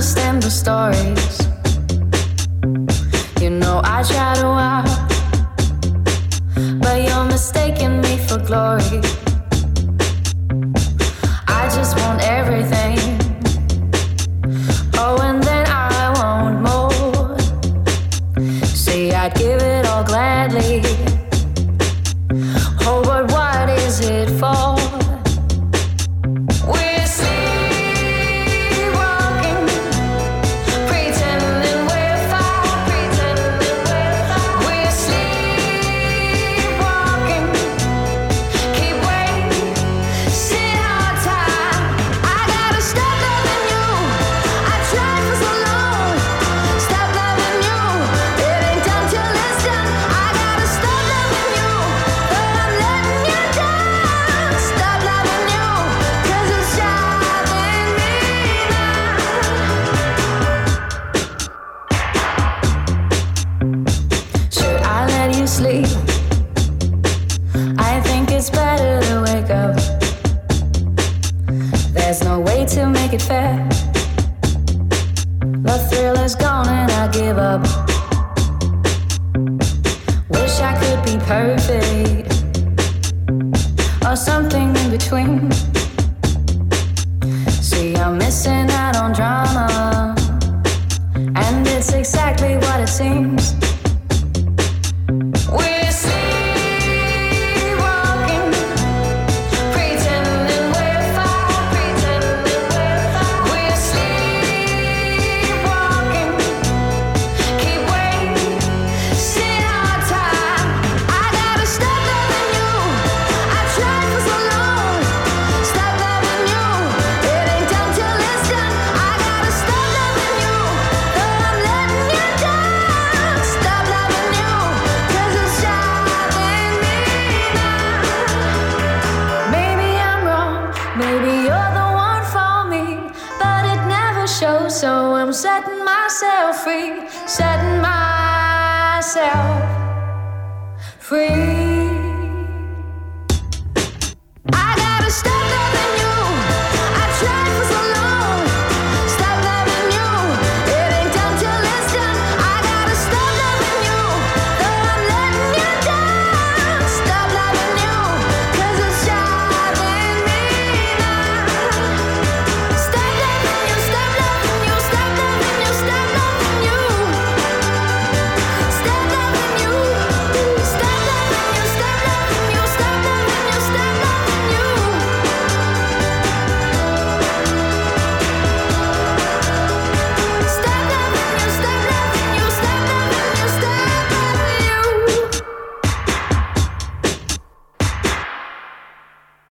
understand the stories. You know I try to out, but you're mistaking me for glory. I just want everything. Oh, and then I want more. See, I'd give it all gladly. Oh, but what is it for? We're sleepwalking, pretending we're fine, pretending we're fine. We're sleepwalking, keep wasting our time. I gotta stop loving you. I tried for so long. Stop loving you. It ain't done till it's done. I gotta stop loving you, but I'm letting you down. Stop loving you, 'cause it's driving me nuts. Should I let you sleep? I think it's better to wake up. There's no way to make it fair. The thrill is gone and I give up. Wish I could be perfect, or something in between. See, I'm missing out on drama, and it's exactly what it seems. We're sleepwalking, pretending we're fine, pretending we're fine. We're sleepwalking, keep wasting our time. I gotta stop loving you. I tried for so long. Stop loving you. It ain't done till it's done. I gotta stop loving you, but I'm letting you down. Stop loving you, 'cause it's driving me nuts. Maybe I'm wrong. Maybe you're the one for me, but it never shows. So I'm setting myself free, setting myself free.